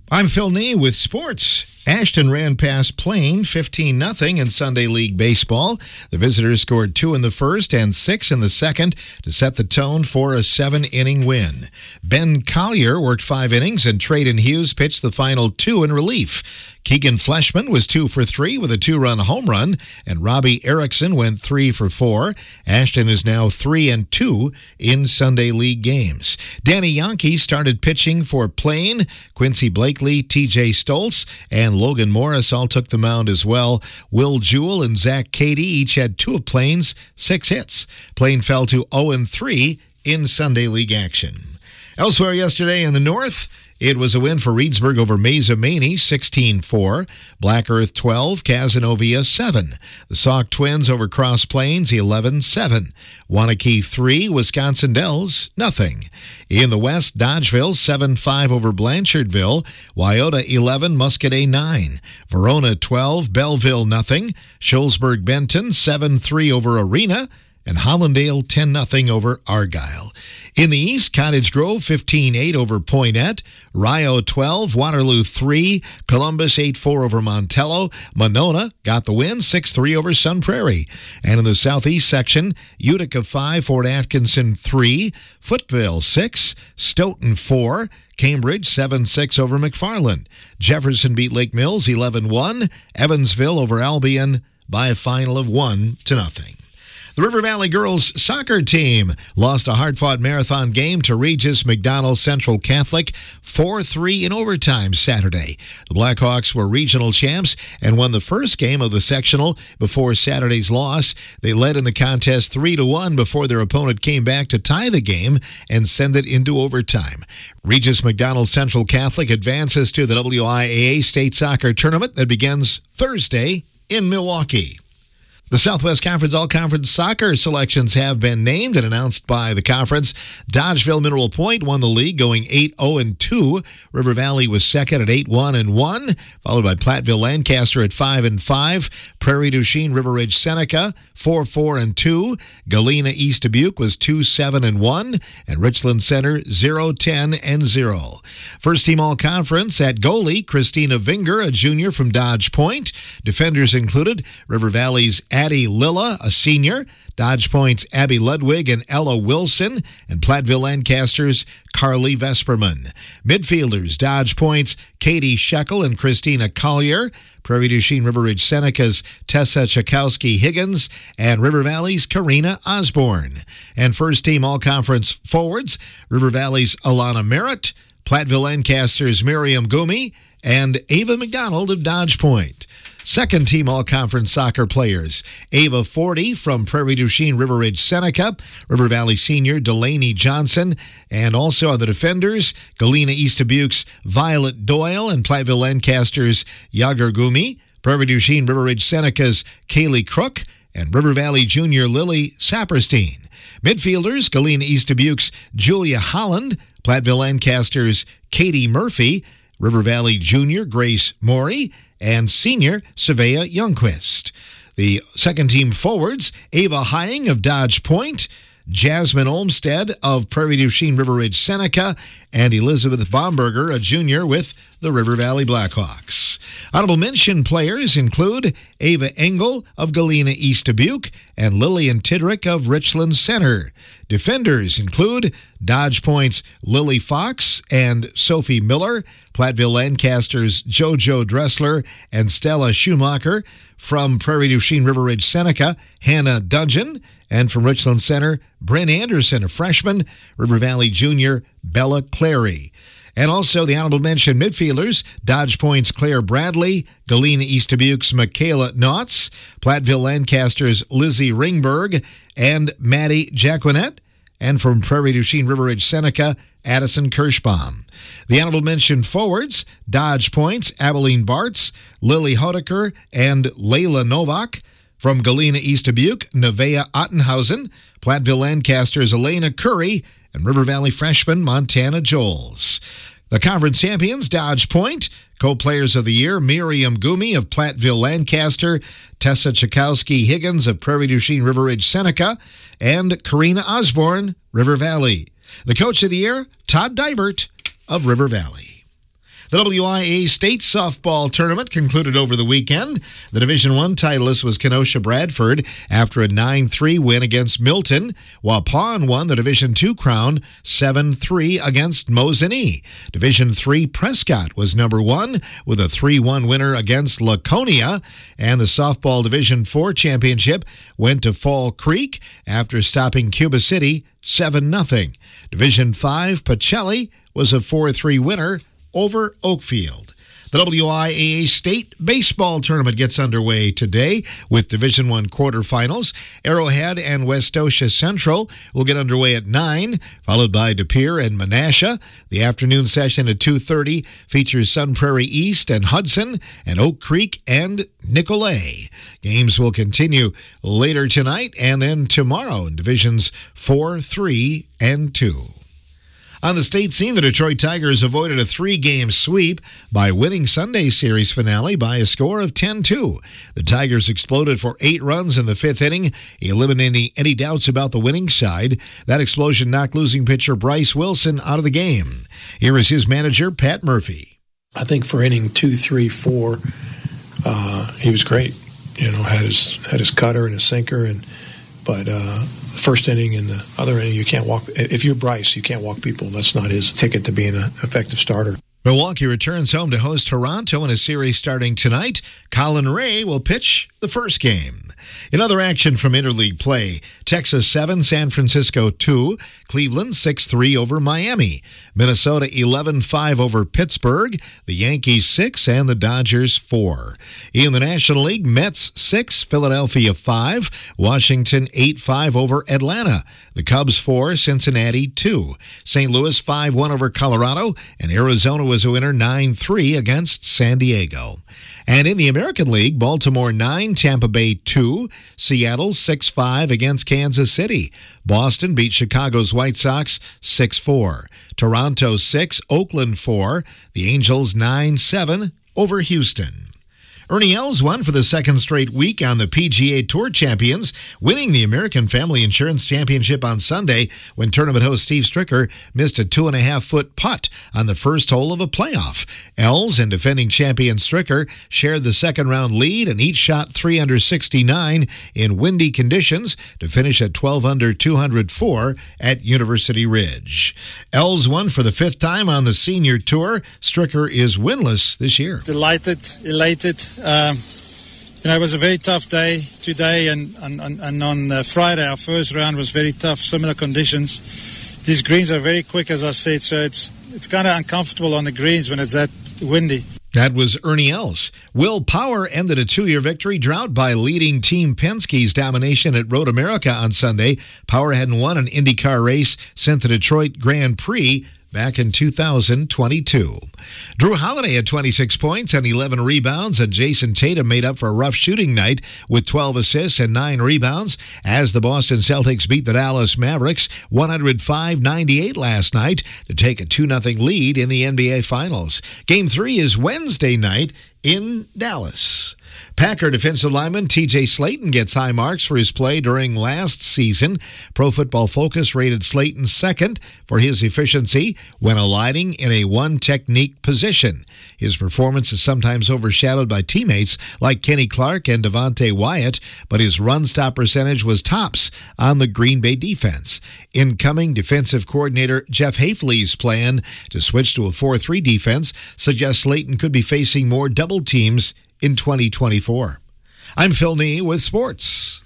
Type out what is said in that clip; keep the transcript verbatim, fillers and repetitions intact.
I'm Phil Nee with sports. Ashton ran past Plain fifteen nothing in Sunday League baseball. The visitors scored two in the first and six in the second to set the tone for a seven-inning win. Ben Collier worked five innings and Trayden Hughes pitched the final two in relief. Keegan Fleshman was two for three with a two-run home run, and Robbie Erickson went three for four. Ashton is now three and two in Sunday League games. Danny Yankee started pitching for Plain. Quincy Blakely, T J Stoltz, and Logan Morris all took the mound as well. Will Jewell and Zach Cady each had two of Plain's six hits. Plain fell to oh and three in Sunday League action. Elsewhere yesterday in the North, it was a win for Reedsburg over Mesa Maney, sixteen four. Black Earth twelve, Cazenovia seven. The Sauk Twins over Cross Plains, eleven seven. Waunakee three, Wisconsin Dells, nothing. In the West, Dodgeville seven five over Blanchardville. Wyoda eleven, Muscadet nine. Verona twelve, Belleville nothing. Shullsburg Benton seven three over Arena. And Hollandale ten nothing over Argyle. In the East, Cottage Grove fifteen eight over Poinet. Rio twelve, Waterloo three. Columbus eight four over Montello. Monona got the win six three over Sun Prairie. And in the Southeast section, Utica five, Fort Atkinson three. Footville six. Stoughton four. Cambridge seven six over McFarland. Jefferson beat Lake Mills eleven one. Evansville over Albion by a final of one to nothing. The River Valley girls soccer team lost a hard-fought marathon game to Regis McDonald Central Catholic four three in overtime Saturday. The Blackhawks were regional champs and won the first game of the sectional before Saturday's loss. They led in the contest three to one before their opponent came back to tie the game and send it into overtime. Regis McDonald Central Catholic advances to the W I A A State Soccer Tournament that begins Thursday in Milwaukee. The Southwest Conference All-Conference Soccer selections have been named and announced by the conference. Dodgeville Mineral Point won the league, going eight oh and two. River Valley was second at eight one and one, followed by Platteville Lancaster at five and five. Prairie du Chien River Ridge Seneca four four and two. Galena East Dubuque was two seven and one, and Richland Center zero ten and zero. First team All-Conference at goalie, Christina Vinger, a junior from Dodge Point. Defenders included River Valley's Addie Lilla, a senior, Dodge Point's Abby Ludwig and Ella Wilson, and Platteville Lancaster's Carly Vesperman. Midfielders, Dodge Point's Katie Shekel and Christina Collier, Prairie du Chien River Ridge Seneca's Tessa Chakowski Higgins, and River Valley's Karina Osborne. And first team All-Conference forwards, River Valley's Alana Merritt, Platteville Lancaster's Miriam Gumi, and Ava McDonald of Dodge Point. Second team All-Conference soccer players, Ava Forty from Prairie du Chien River Ridge Seneca, River Valley senior Delaney Johnson, and also on the defenders, Galena East Dubuque's Violet Doyle and Platteville Lancaster's Yager Gumi, Prairie du Chien River Ridge Seneca's Kaylee Crook, and River Valley junior Lily Saperstein. Midfielders, Galena East Dubuque's Julia Holland, Platteville Lancaster's Katie Murphy, River Valley junior Grace Morey, and senior Savea Youngquist. The second team forwards, Ava Hying of Dodge Point, Jasmine Olmstead of Prairie du Chien River Ridge Seneca, and Elizabeth Bomberger, a junior with the River Valley Blackhawks. Honorable mention players include Ava Engel of Galena East Dubuque and Lillian Tidrick of Richland Center. Defenders include Dodge Point's Lily Fox and Sophie Miller, Platteville Lancaster's JoJo Dressler and Stella Schumacher, from Prairie du Chien River Ridge Seneca, Hannah Dungeon, and from Richland Center, Bryn Anderson, a freshman, River Valley junior Bella Clary. And also the honorable mention midfielders, Dodge Point's Claire Bradley, Galena East Dubuque's Michaela Knotts, Platteville Lancaster's Lizzie Ringberg, and Maddie Jacquinet, and from Prairie du Chien River Ridge Seneca, Addison Kirschbaum. The honorable mention forwards, Dodge Point's Abilene Bartz, Lily Hodeker, and Layla Novak. From Galena East Dubuque, Nevaeh Ottenhausen, Platteville Lancaster's Elena Curry, and River Valley freshman Montana Joels. The conference champions, Dodge Point. Co-players of the year, Miriam Gumi of Platteville Lancaster, Tessa Chakowski Higgins of Prairie du Chien River Ridge Seneca, and Karina Osborne, River Valley. The coach of the year, Todd Dibert of River Valley. The W I A State Softball Tournament concluded over the weekend. The Division One titleist was Kenosha Bradford after a nine three win against Milton, while Pawn won the Division Two crown seven three against Mosinee. Division Three Prescott was number one with a three one winner against Laconia, and the Softball Division Four championship went to Fall Creek after stopping Cuba City seven nothing. Division Five Pacelli was a four three winner over Oakfield. The W I A A State Baseball Tournament gets underway today with Division One quarterfinals. Arrowhead and Westosha Central will get underway at nine, followed by De Pere and Menasha. The afternoon session at two thirty features Sun Prairie East and Hudson, and Oak Creek and Nicolet. Games will continue later tonight and then tomorrow in Divisions four, three, and two. On the state scene, the Detroit Tigers avoided a three-game sweep by winning Sunday's series finale by a score of ten two. The Tigers exploded for eight runs in the fifth inning, eliminating any doubts about the winning side. That explosion knocked losing pitcher Bryce Wilson out of the game. Here is his manager, Pat Murphy. I think for inning two, three, four, uh, he was great. You know, had his had his cutter and his sinker, and but uh, the first inning and the other inning, you can't walk. If you're Bryce, you can't walk people. That's not his ticket to being an effective starter. Milwaukee returns home to host Toronto in a series starting tonight. Colin Ray will pitch the first game. In other action from interleague play, Texas seven, San Francisco two, Cleveland six three over Miami, Minnesota eleven five over Pittsburgh, the Yankees six, and the Dodgers four. In the National League, Mets six, Philadelphia five, Washington eight five over Atlanta, the Cubs four, Cincinnati two, Saint Louis five one over Colorado, and Arizona was a winner nine three against San Diego. And in the American League, Baltimore nine, Tampa Bay two, Seattle six five against Kansas City. Boston beat Chicago's White Sox six four. Toronto six, Oakland four. The Angels nine seven over Houston. Ernie Els won for the second straight week on the P G A Tour Champions, winning the American Family Insurance Championship on Sunday when tournament host Steve Stricker missed a two-and-a-half-foot putt on the first hole of a playoff. Els and defending champion Stricker shared the second-round lead and each shot three under sixty-nine in windy conditions to finish at twelve under two hundred four at University Ridge. Els won for the fifth time on the senior tour. Stricker is winless this year. Delighted, elated. Um, you know, it was a very tough day today, and, and, and on uh, Friday, our first round was very tough, similar conditions. These greens are very quick, as I said, so it's it's kind of uncomfortable on the greens when it's that windy. That was Ernie Els. Will Power ended a two-year victory drought by leading Team Penske's domination at Road America on Sunday. Power hadn't won an IndyCar race since the Detroit Grand Prix back in two thousand twenty-two. Drew Holiday had twenty-six points and eleven rebounds, and Jason Tatum made up for a rough shooting night with twelve assists and nine rebounds as the Boston Celtics beat the Dallas Mavericks one oh five ninety-eight last night to take a two nothing lead in the N B A Finals. Game three is Wednesday night in Dallas. Packer defensive lineman T J Slaton gets high marks for his play during last season. Pro Football Focus rated Slaton second for his efficiency when aligning in a one-technique position. His performance is sometimes overshadowed by teammates like Kenny Clark and Devontae Wyatt, but his run-stop percentage was tops on the Green Bay defense. Incoming defensive coordinator Jeff Hafley's plan to switch to a four three defense suggests Slaton could be facing more double teams in twenty twenty-four. I'm Phil Nee with sports.